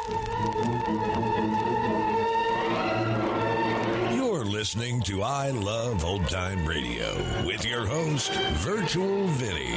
You're listening to I Love Old Time Radio with your host, Virtual Vinny.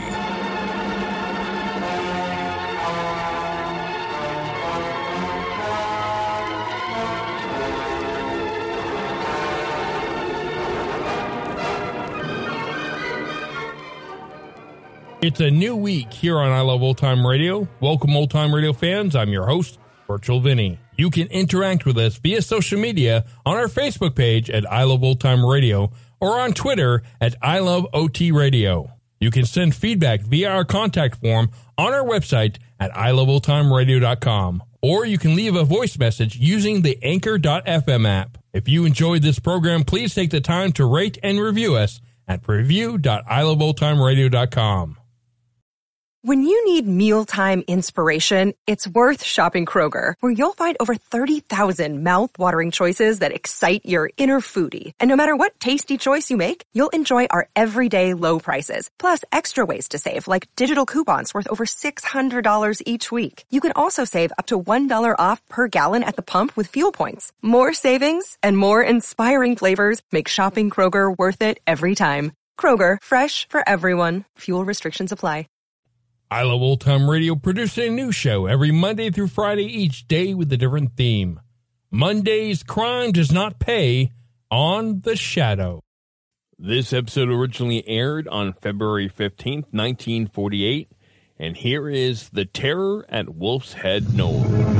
It's a new week here on I Love Old Time Radio. Welcome, Old Time Radio fans. I'm your host, Virtual Vinny. You can interact with us via social media on our Facebook page at I Love Old Time Radio or on Twitter at I Love OT Radio. You can send feedback via our contact form on our website at iloveoldtimeradio.com, or you can leave a voice message using the Anchor.fm app. If you enjoyed this program, please take the time to rate and review us at review.iloveoldtimeradio.com. When you need mealtime inspiration, it's worth shopping Kroger, where you'll find over 30,000 mouth-watering choices that excite your inner foodie. And no matter what tasty choice you make, you'll enjoy our everyday low prices, plus extra ways to save, like digital coupons worth over $600 each week. You can also save up to $1 off per gallon at the pump with fuel points. More savings and more inspiring flavors make shopping Kroger worth it every time. Kroger, fresh for everyone. Fuel restrictions apply. I Love Old Time Radio produces a new show every Monday through Friday, each day with a different theme. Monday's Crime Does Not Pay on The Shadow. This episode originally aired on February 15th, 1948, and here is The Terror at Wolf's Head Knoll.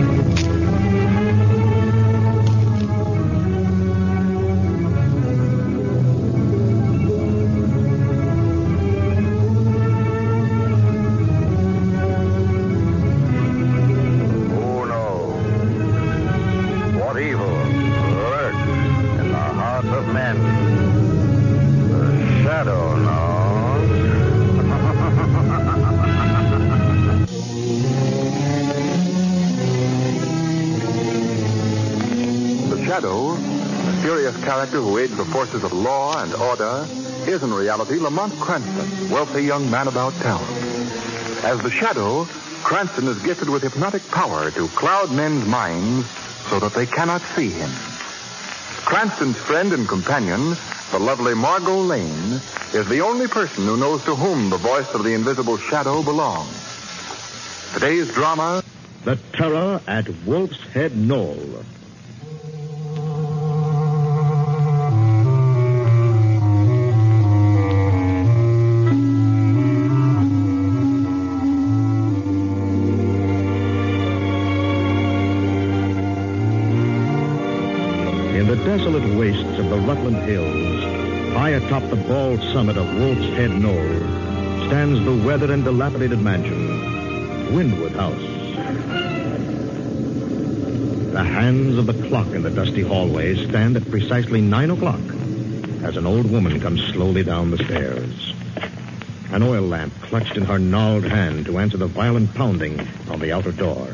Character who aids the forces of law and order is in reality Lamont Cranston, wealthy young man about town. As the Shadow, Cranston is gifted with hypnotic power to cloud men's minds so that they cannot see him. Cranston's friend and companion, the lovely Margot Lane, is the only person who knows to whom the voice of the invisible Shadow belongs. Today's drama, The Terror at Wolf's Head Knoll. Desolate wastes of the Rutland Hills, high atop the bald summit of Wolf's Head Knoll, stands the weathered and dilapidated mansion, Windward House. The hands of the clock in the dusty hallway stand at precisely 9 o'clock as an old woman comes slowly down the stairs. An oil lamp clutched in her gnarled hand to answer the violent pounding on the outer door.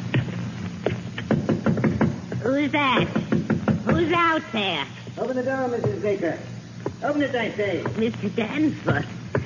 Who's that? Who's out there? Open the door, Mrs. Baker. Open it, I say. Mr. Danforth.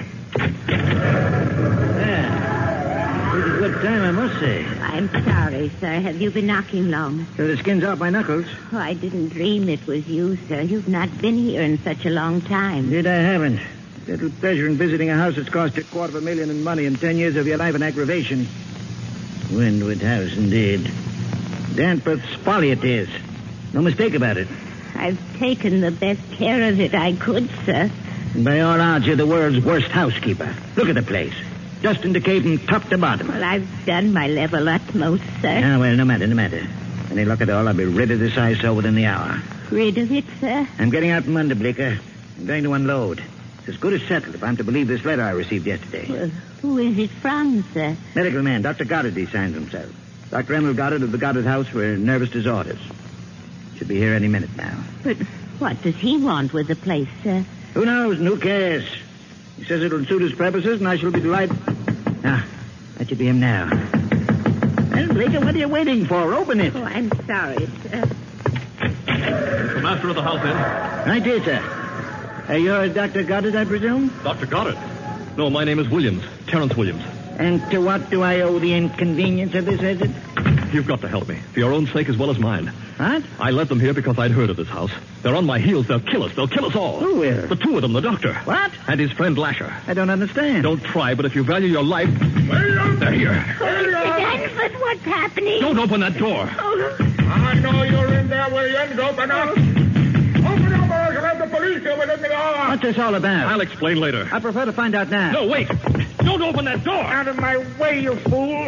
Yeah. Pretty good time, I must say. I'm sorry, sir. Have you been knocking long? So the skin's off my knuckles. Oh, I didn't dream it was you, sir. You've not been here in such a long time. Indeed, I haven't. Little pleasure in visiting a house that's cost you $250,000 in money and 10 years of your life in aggravation. Windward House, indeed. Danforth's folly it is. No mistake about it. I've taken the best care of it I could, sir. And by all odds, you're the world's worst housekeeper. Look at the place. Just in decay from top to bottom. Well, I've done my level utmost, sir. Ah, well, no matter. Any luck at all, I'll be rid of this eyesore within the hour. Rid of it, sir? I'm getting out from under, Bleecker. I'm going to unload. It's as good as settled if I'm to believe this letter I received yesterday. Well, who is it from, sir? Medical man, Dr. Goddard, he signs himself. Dr. Emil Goddard of the Goddard House for nervous disorders. Should be here any minute now. But what does he want with the place, sir? Who knows and who cares? He says it'll suit his purposes, and I shall be delighted. Ah, that should be him now. Well, Bleecker, what are you waiting for? Open it. Oh, I'm sorry, sir. The master of the house in? Right here, sir. You're Dr. Goddard, I presume? Dr. Goddard? No, my name is Williams. Terrence Williams. And to what do I owe the inconvenience of this visit? You've got to help me, for your own sake as well as mine. What? I led them here because I'd heard of this house. They're on my heels. They'll kill us. They'll kill us all. Who will? The two of them, the doctor. What? And his friend Lasher. I don't understand. Don't try, but if you value your life... They're here. Danforth, what's happening? Don't open that door. I know you're in there, Williams. Open up. Open up, or I shall have the police here within the hour. What's this all about? I'll explain later. I prefer to find out now. No, wait. Don't open that door. Out of my way, you fool.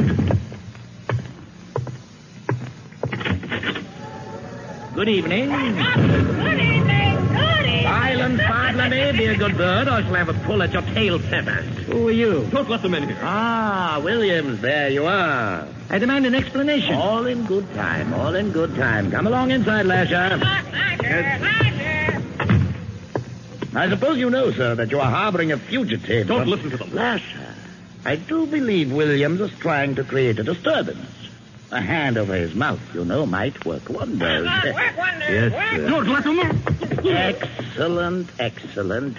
Good evening. Good evening. Silence, Bartlemy. Be a good bird, or I shall have a pull at your tail feathers. Who are you? Don't let them in here. Ah, Williams, there you are. I demand an explanation. All in good time, all in good time. Come along inside, Lasher. I suppose you know, sir, that you are harboring a fugitive. Don't listen to them. Lasher, I do believe Williams is trying to create a disturbance. A hand over his mouth, you know, might work wonders. Yes, sir. Don't let them in. Excellent, excellent.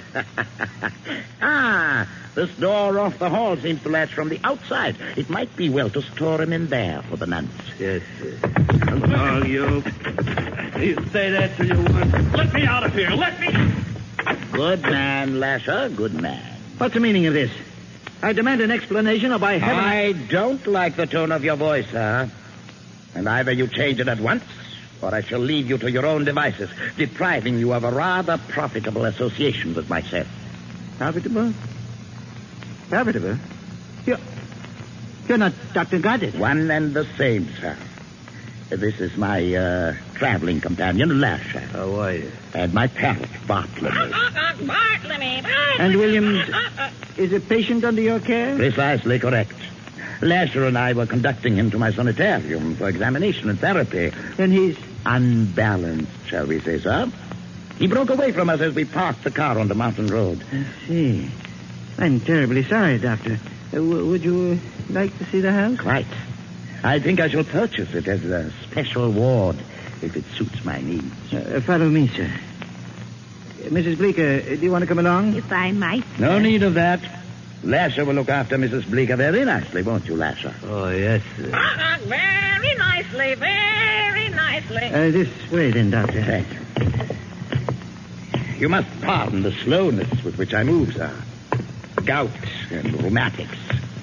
This door off the hall seems to latch from the outside. It might be well to store him in there for the nonce. Yes, sir. Oh, you say that till you want. Let me out of here. Let me. Good man, Lasher, good man. What's the meaning of this? I demand an explanation, or by heaven... I don't like the tone of your voice, sir. And either you change it at once, or I shall leave you to your own devices, depriving you of a rather profitable association with myself. Profitable? Profitable? You're not Dr. Goddard. One and the same, sir. This is my traveling companion, Lasher. How are you? And my parrot, Bartlemy. Bartlemy. And Williams is a patient under your care? Precisely correct. Lasher and I were conducting him to my sanitarium for examination and therapy. Then he's unbalanced, shall we say, sir? He broke away from us as we parked the car on the mountain road. I see. I'm terribly sorry, Doctor. Would you like to see the house? Quite. I think I shall purchase it as a special ward if it suits my needs. Follow me, sir. Mrs. Bleecker, do you want to come along? If I might. No need of that. Lasher will look after Mrs. Bleecker very nicely, won't you, Lasher? Oh, yes, sir. Very nicely, very nicely. This way, then, Doctor. Thank you. You must pardon the slowness with which I move, sir. Gout and rheumatics.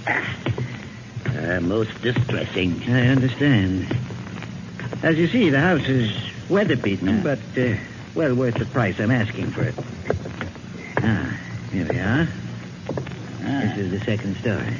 Most distressing. I understand. As you see, the house is weather-beaten, but well worth the price I'm asking for it. Here we are. This is the second story.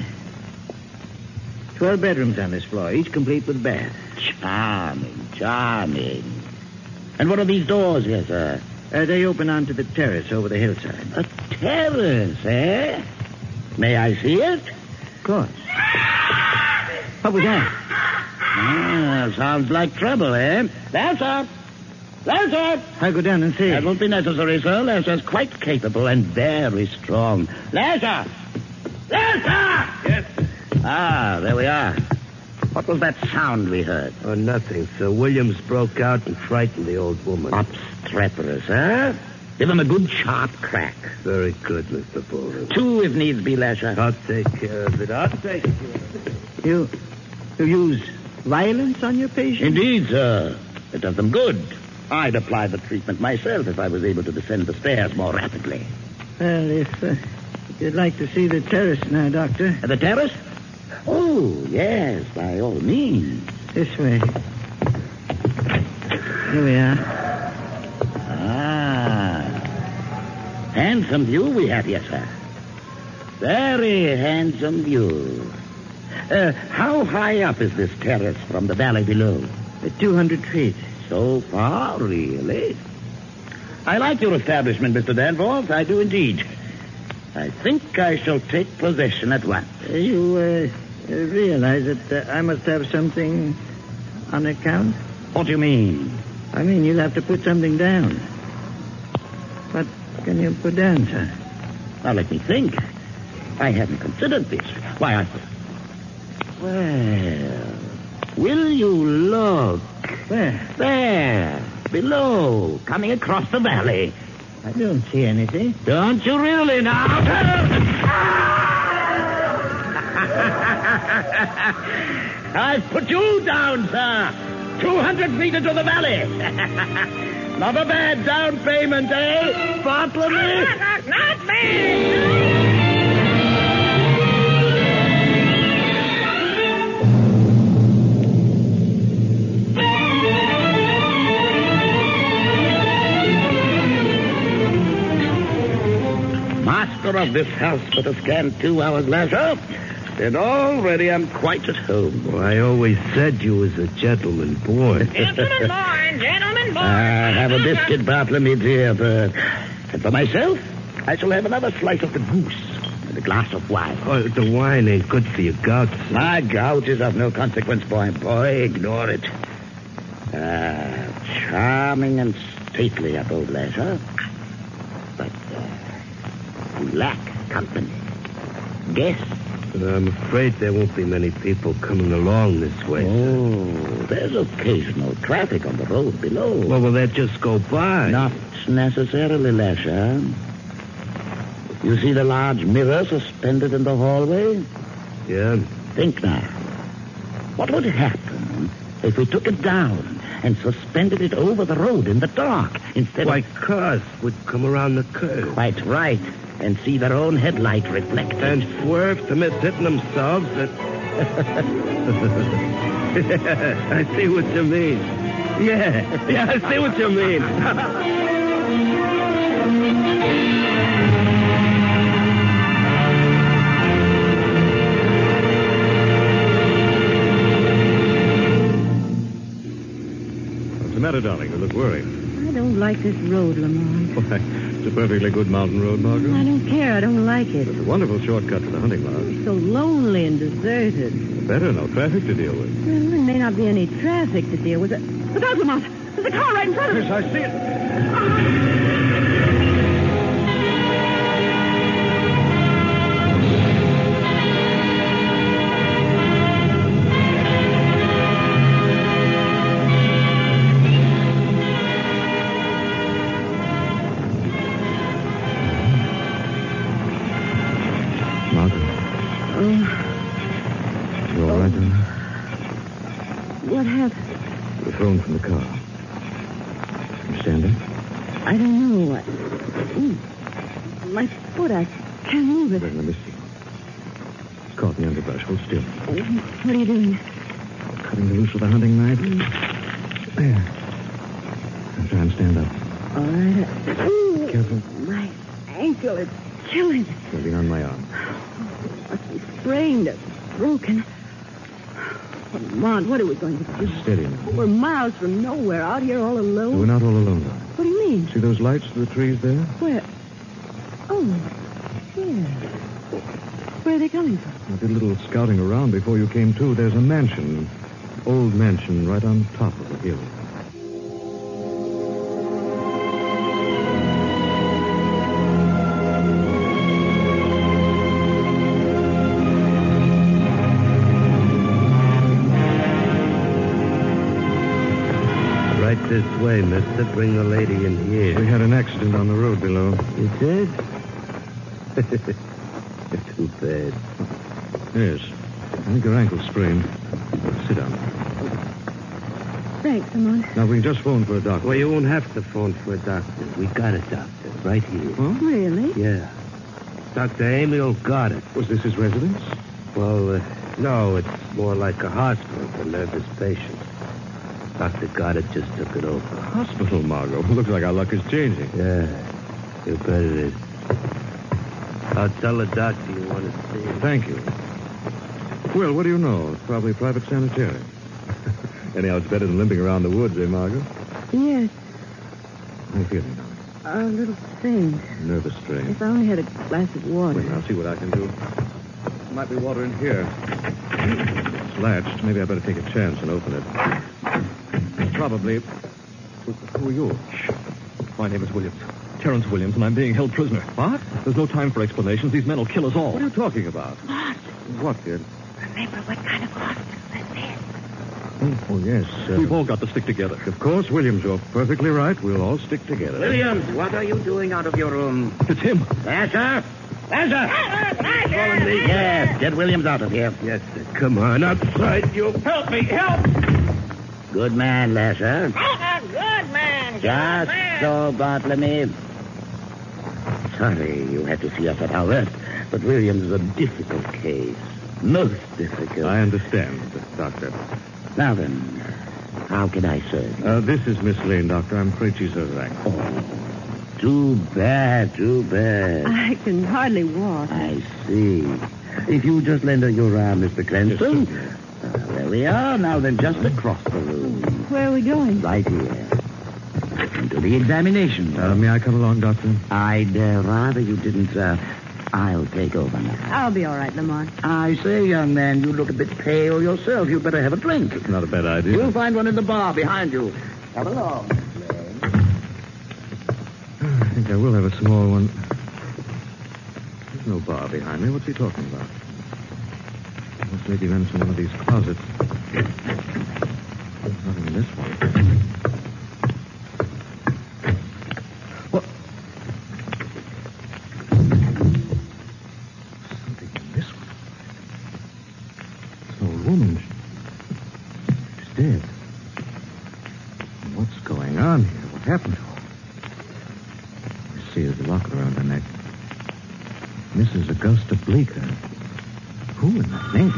12 bedrooms on this floor, each complete with bath. Charming, charming. And what are these doors here, sir? They open onto the terrace over the hillside. A terrace, eh? May I see it? Of course. What was that? Sounds like trouble, eh? Lasher! Lasher! I'll go down and see. That won't be necessary, sir. Lasher's quite capable and very strong. Lasher! Lasher! Yes? There we are. What was that sound we heard? Oh, nothing, sir. Williams broke out and frightened the old woman. Obstreperous, huh? Give him a good sharp crack. Very good, Mr. Bowler. 2 if needs be, Lasher. I'll take care of it. I'll take care of it. You use violence on your patient? Indeed, sir. It does them good. I'd apply the treatment myself if I was able to descend the stairs more rapidly. Well, if you'd like to see the terrace now, Doctor. The terrace? Oh, yes, by all means. This way. Here we are. Handsome view we have here, sir. Very handsome view. How high up is this terrace from the valley below? 200 feet. So far, really? I like your establishment, Mr. Danforth. I do indeed. I think I shall take possession at once. You realize that I must have something on account? What do you mean? I mean, you'll have to put something down. What can you put down, sir? Now, let me think. I hadn't considered this. Why, Well, will you look? Where? There, below, coming across the valley. I don't see anything. Don't you really now? I've put you down, sir. 200 feet into the valley. Not a bad down payment, eh, Bartlemy? Not bad. Master of this house for a scant 2 hours leisure, and already I'm quite at home. Well, I always said you was a gentleman boy. Gentlemen born, gentlemen born. Have a biscuit, Bartlemy, dear bird. And for myself, I shall have another slice of the goose and a glass of wine. Oh, the wine ain't good for your gout. My gout is of no consequence, boy. Ignore it. Charming and stately at old leisure. But we lack company. Guests. I'm afraid there won't be many people coming along this way. Oh, there's occasional traffic on the road below. Well, will that just go by? Not necessarily, Lasher. You see the large mirror suspended in the hallway? Yeah. Think now. What would happen if we took it down and suspended it over the road in the dark instead Why, of... cars would come around the curve. Quite right. And see their own headlight reflected. And swerve to miss hitting themselves at... I see what you mean. Yeah, I see what you mean. What's the matter, darling? You look worried. I don't like this road, Lamont. Why, it's a perfectly good mountain road, Margot. I don't care. I don't like it. It's a wonderful shortcut to the hunting lodge. It's so lonely and deserted. Better, no traffic to deal with. Well, there may not be any traffic to deal with. Look out, Lamont. There's a car right in front of us. Yes, I see it. You all right, darling? What happened? You were thrown from the car. You stand up? I don't know. My foot, I can't move it. Let me see. It's caught in the underbrush. Hold still. What are you doing? Cutting the loose with a hunting knife. There. Now try and stand up. All right. Careful. My ankle, it's killing. Holding on my arm. Must be sprained or broken. Lamont, what are we going to do? Steady now. We're miles from nowhere, out here all alone. We're not all alone, darling. What do you mean? See those lights through the trees there? Where? Oh, yeah. Where are they coming from? I did a little scouting around before you came to. There's a mansion. Old mansion right on top of the hill. Right this way, mister. Bring the lady in here. We had an accident on the road below. You did? Too bad. Yes. I think her ankle's sprained. Sit down. Thanks, Lamont. Now, we can just phone for a doctor. Well, you won't have to phone for a doctor. We got a doctor right here. Huh? Really? Yeah. Dr. Emil Goddard. Was this his residence? Well, no, it's more like a hospital for nervous patients. Dr. Goddard just took it over. Hospital, Margot. Looks like our luck is changing. Yeah, you bet it is. I'll tell the doctor you want to see him. Thank you. Well, what do you know? It's probably a private sanitarium. Anyhow, it's better than limping around the woods, eh, Margot? Yes. How are you feeling now? A little faint. Nervous strain. If I only had a glass of water. Wait, I'll see what I can do. There might be water in here. It's latched. Maybe I better take a chance and open it. Probably. Who are you? Shh. My name is Williams. Terrence Williams, and I'm being held prisoner. What? There's no time for explanations. These men will kill us all. What are you talking about? What, kid? Remember what kind of hospital this is. Oh, yes. We've all got to stick together. Of course, Williams, you're perfectly right. We'll all stick together. Williams, what are you doing out of your room? It's him. Lasher, Lasher! Yes, get Williams out of here. Yes, sir. Come on, outside, you. Help me, help! Good man, Lasher. Good man. Just so, Bartlemy. Sorry you had to see us at our rest, but Williams is a difficult case. Most difficult. I understand, Doctor. Now then, how can I serve? This is Miss Lane, Doctor. I'm afraid she's overnight. Oh, too bad, too bad. I can hardly walk. I see. If you just lend her your arm, Mr. Cranston. There we are. Now then, just across the room. Where are we going? Right here. Into the examination. May I come along, Doctor? I'd rather you didn't, sir. I'll take over now. I'll be all right, Lamont. I say, young man, you look a bit pale yourself. You'd better have a drink. It's not a bad idea. We'll find one in the bar behind you. Come along. I think I will have a small one. There's no bar behind me. What's he talking about? Must maybe runs in one of these closets. Nothing in this one. What? Something in this one. It's an old woman. She's dead. What's going on here? What happened to her? I see there's a locket around her neck. Mrs. Augusta Bleeker. Who in the name?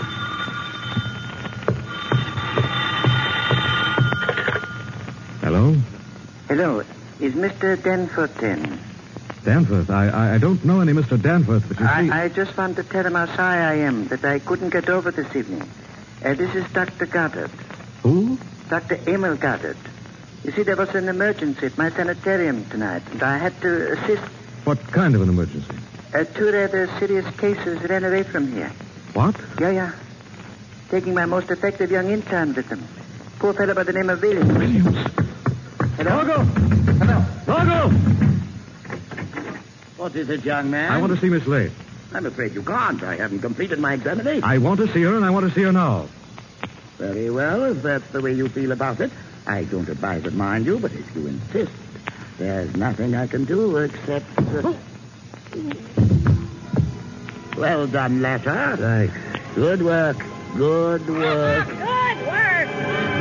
Hello? Hello. Is Mr. Danforth in? Danforth? I don't know any Mr. Danforth, but you see... I just want to tell him how sorry I am that I couldn't get over this evening. This is Dr. Goddard. Who? Dr. Emil Goddard. You see, there was an emergency at my sanitarium tonight, and I had to assist... What kind of an emergency? Two rather serious cases ran away from here. What? Yeah. Taking my most effective young intern with them. Poor fellow by the name of Williams. Hello? Margot! Hello? Margot! What is it, young man? I want to see Miss Lane. I'm afraid you can't. I haven't completed my examination. I want to see her, and I want to see her now. Very well, if that's the way you feel about it. I don't advise it, mind you, but if you insist, there's nothing I can do except... Well done, Lasher. Thanks. Good work. Good work. Good work.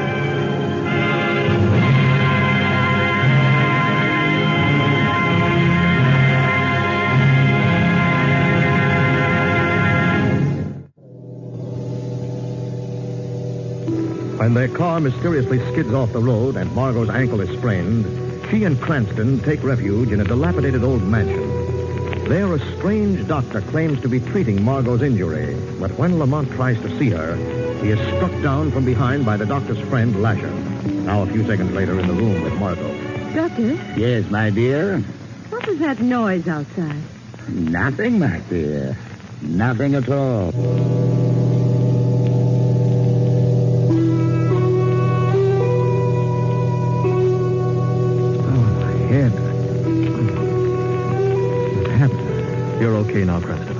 When their car mysteriously skids off the road and Margot's ankle is sprained, she and Cranston take refuge in a dilapidated old mansion. There, a strange doctor claims to be treating Margot's injury, but when Lamont tries to see her, he is struck down from behind by the doctor's friend, Lasher. Now, a few seconds later, in the room with Margot. Doctor, Yes, my dear. what was that noise outside? Nothing, my dear. Nothing at all. Head. What happened? You're okay now, Cranston.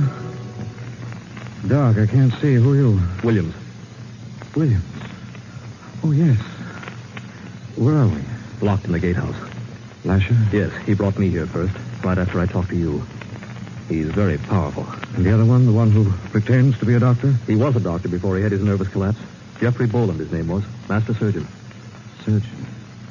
Huh? Doc, I can't see. Who are you? Williams. Williams? Oh, yes. Where are we? Locked in the gatehouse. Lasher? Yes, he brought me here first, right after I talked to you. He's very powerful. And the other one, the one who pretends to be a doctor? He was a doctor before he had his nervous collapse. Jeffrey Boland, his name was. Master surgeon. Surgeon?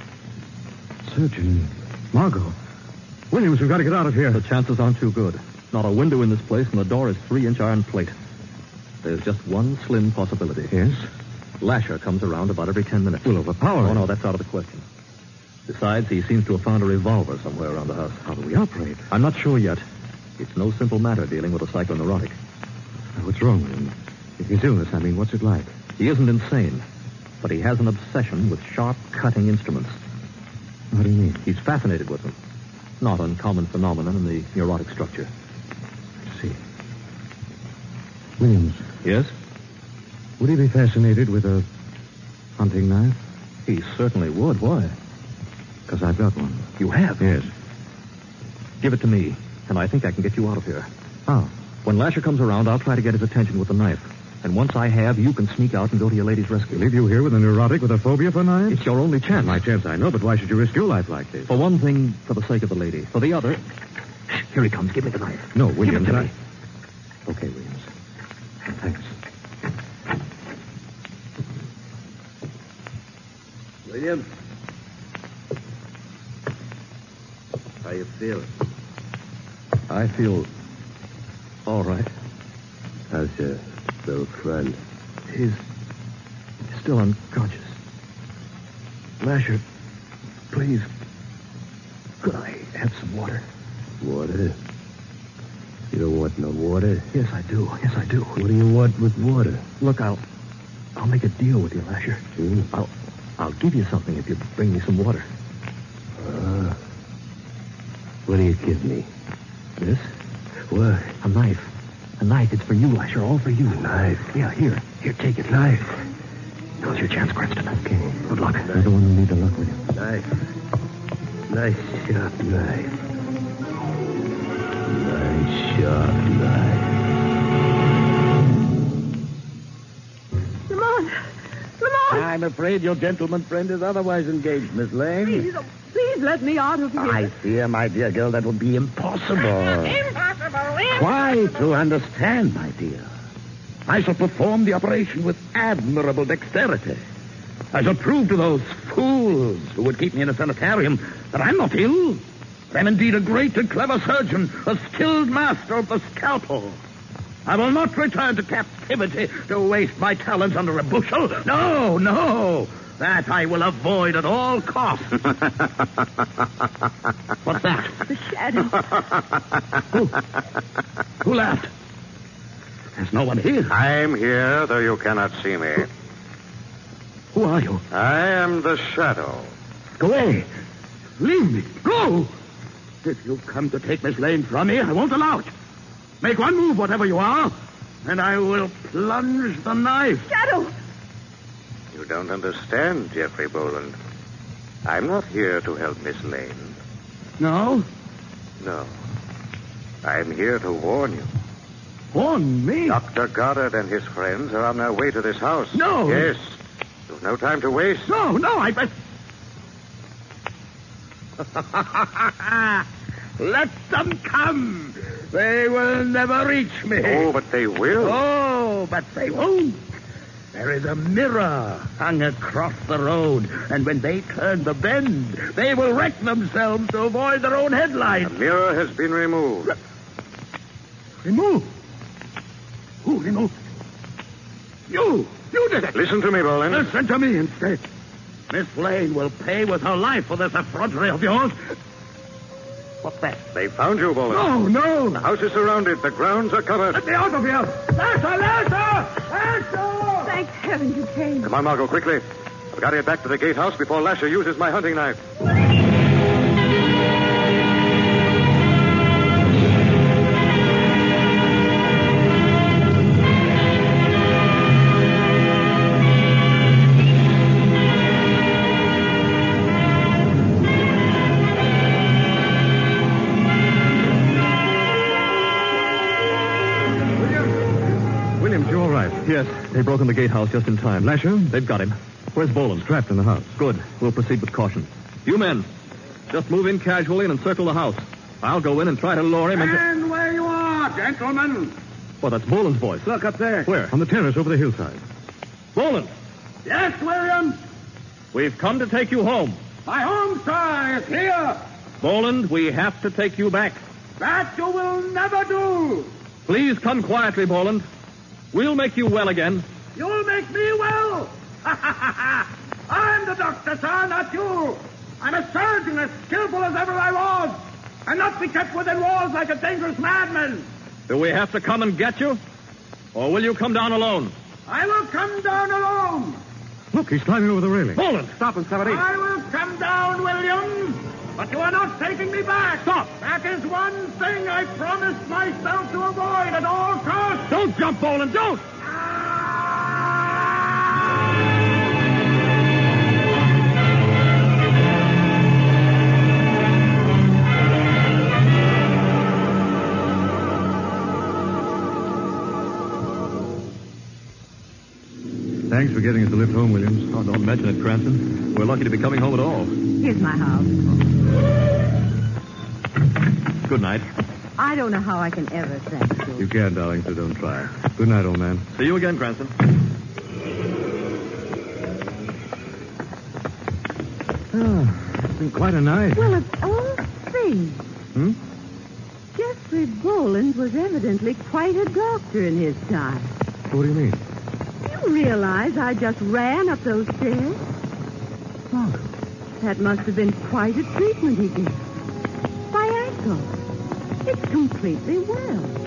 Margot. Williams, we've got to get out of here. The chances aren't too good. Not a window in this place, and the door is 3-inch iron plate. There's just one slim possibility. Yes? Lasher comes around about every 10 minutes. We'll overpower him. Oh, no, that's out of the question. Besides, he seems to have found a revolver somewhere around the house. How do we operate? I'm not sure yet. It's no simple matter dealing with a psychoneurotic. What's wrong with him? His illness, I mean, what's it like? He isn't insane, but he has an obsession with sharp, cutting instruments. What do you mean? He's fascinated with them. Not uncommon phenomenon in the neurotic structure. I see. Williams. Yes? Would he be fascinated with a hunting knife? He certainly would. Why? Because I've got one. You have? Yes. Give it to me, and I think I can get you out of here. How? When Lasher comes around, I'll try to get his attention with the knife. And once I have, you can sneak out and go to your lady's rescue. Leave you here with a neurotic with a phobia for knives? It's your only chance. My chance, I know, but why should you risk your life like this? For one thing, for the sake of the lady. For the other... Here he comes. Give me the knife. No, Williams, Give it to me. Okay, Williams. Thanks. William? How you feeling? I feel all right. How's your little friend? He's still unconscious. Lasher, please, could I have some water? Water? You don't want no water? Yes, I do. Yes, I do. What do you want with water? Look, I'll make a deal with you, Lasher. I'll give you something if you bring me some water. What do you give me? This? What? A knife. A knife. It's for you, Lasher. All for you. A knife? Yeah, here. Here, take it. Knife. Now's your chance, Cranston. Okay. Good luck. I don't want to need the luck with you. Knife. Nice sharp knife. Nice sharp knife. Lamont! Lamont! I'm afraid your gentleman friend is otherwise engaged, Miss Lane. Please let me out of here. I fear, my dear girl, that would be impossible. Impossible! Try to understand, my dear. I shall perform the operation with admirable dexterity. I shall prove to those fools who would keep me in a sanitarium that I'm not ill. But I'm indeed a great and clever surgeon, a skilled master of the scalpel. I will not return to captivity to waste my talents under a bushel. No, no. That I will avoid at all costs. What's that? The shadow. Who laughed? There's no one here. I'm here, though you cannot see me. Who are you? I am the Shadow. Go away. Leave me. Go. If you come to take Miss Lane from me, I won't allow it. Make one move, whatever you are, and I will plunge the knife. Shadow! You don't understand, Jeffrey Boland. I'm not here to help Miss Lane. No? No. I'm here to warn you. Warn me? Dr. Goddard and his friends are on their way to this house. No. Yes. You've no time to waste. No, I bet. Let them come. They will never reach me. Oh, but they will. Oh, but they won't. There is a mirror hung across the road, and when they turn the bend, they will wreck themselves to avoid their own headlights. The mirror has been removed. Removed? Who removed? You did it. Listen to me, Boland. Listen to me instead. Miss Lane will pay with her life for this effrontery of yours. What's that? They found you, Boland. No. The house is surrounded. The grounds are covered. Let me out of here. Lasher! Thank heaven you came. Come on, Margot, quickly. I've got to get back to the gatehouse before Lasher uses my hunting knife. Yes, they've broken the gatehouse just in time. Lasher, they've got him. Where's Boland? Trapped in the house. Good. We'll proceed with caution. You men, just move in casually and encircle the house. I'll go in and try to lure him into... And where you are, gentlemen. Well, that's Boland's voice. Look up there. Where? On the terrace over the hillside. Boland! Yes, William? We've come to take you home. My home, sir, is here. Boland, we have to take you back. That you will never do. Please come quietly, Boland. We'll make you well again. You'll make me well. I'm the doctor, sir, not you. I'm a surgeon as skillful as ever I was. And not be kept within walls like a dangerous madman. Do we have to come and get you? Or will you come down alone? I will come down alone. Look, he's climbing over the railing. Boland, stop him, 17. I will come down, William. But you are not taking me back. Stop. That is one thing I promised myself to avoid at all costs. Don't jump, Boland, don't! Thanks for getting us the lift home, Williams. Oh, don't mention it, Cranston. We're lucky to be coming home at all. Here's my house. Good night. I don't know how I can ever thank you. You can't, darling, so don't try. Good night, old man. See you again, Cranston. Oh, it's been quite a night. Well, of all things. Jeffrey Boland was evidently quite a doctor in his time. What do you mean? You realize I just ran up those stairs? Margot. That must have been quite a treatment he gave. My ankle. It's completely well.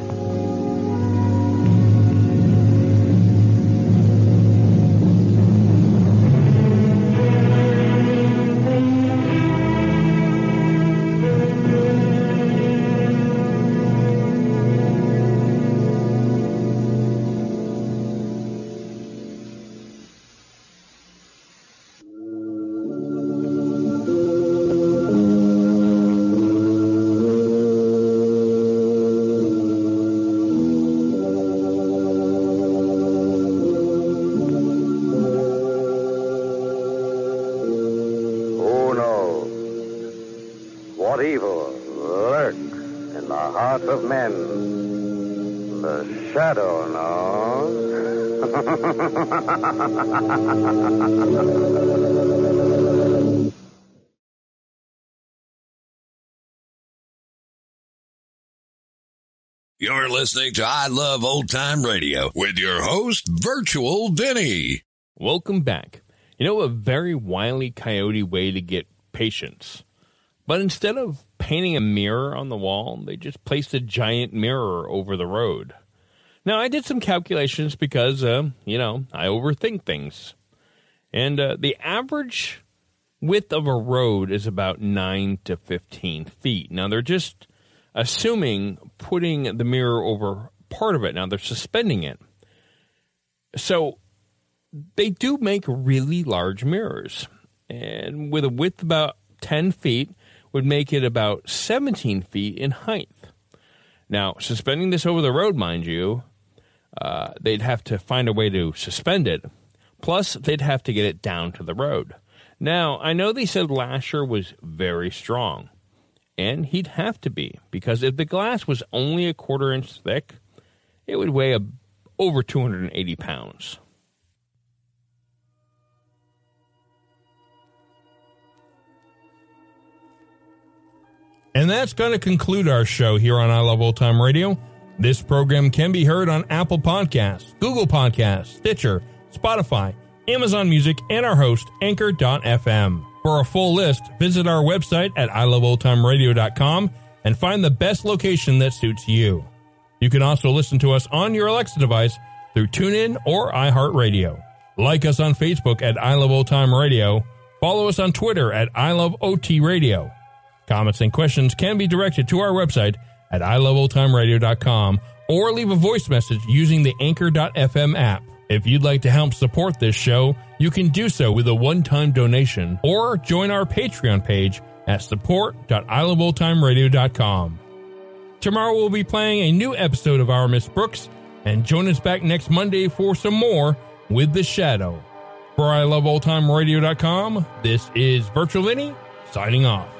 What evil lurks in the hearts of men? The shadow knows. You're listening to I Love Old Time Radio with your host, Virtual Vinny. Welcome back. You know, a very Wile E. Coyote way to get patients. But instead of painting a mirror on the wall, they just placed a giant mirror over the road. Now, I did some calculations because, I overthink things. And the average width of a road is about 9 to 15 feet. Now, they're just assuming putting the mirror over part of it. Now, they're suspending it. So they do make really large mirrors. And with a width about 10 feet, would make it about 17 feet in height. Now, suspending this over the road, mind you, they'd have to find a way to suspend it. Plus, they'd have to get it down to the road. Now, I know they said Lasher was very strong. And he'd have to be, because if the glass was only a quarter-inch thick, it would weigh over 280 pounds. And that's going to conclude our show here on I Love Old Time Radio. This program can be heard on Apple Podcasts, Google Podcasts, Stitcher, Spotify, Amazon Music, and our host, Anchor.fm. For a full list, visit our website at iloveoldtimeradio.com and find the best location that suits you. You can also listen to us on your Alexa device through TuneIn or iHeartRadio. Like us on Facebook at I Love Old Time Radio. Follow us on Twitter at I Love OT Radio. Comments and questions can be directed to our website at iloveoldtimeradio.com or leave a voice message using the Anchor.fm app. If you'd like to help support this show, you can do so with a one-time donation or join our Patreon page at support.iloveoldtimeradio.com. Tomorrow we'll be playing a new episode of Our Miss Brooks, and join us back next Monday for some more with The Shadow. For iloveoldtimeradio.com, this is Virtual Vinny signing off.